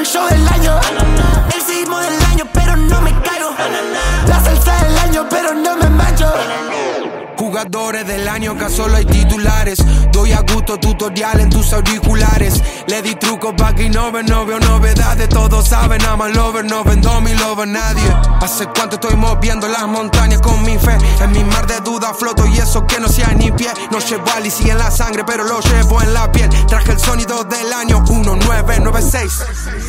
show del año. El sismo del año, pero no me caigo. La salsa del año, pero no me mancho. Jugadores del año, que solo hay titulares. Doy a gusto tutorial en tus auriculares. Le di trucos pa' que no veo novedades. Todos saben, I'm a lover, no vendo mi love a nadie. Hace cuánto estoy moviendo las montañas con mi fe. En mi mar de dudas floto y eso que no sea ni pie. No llevo Alice en la sangre, pero lo llevo en la piel. Traje el sonido del año 1996.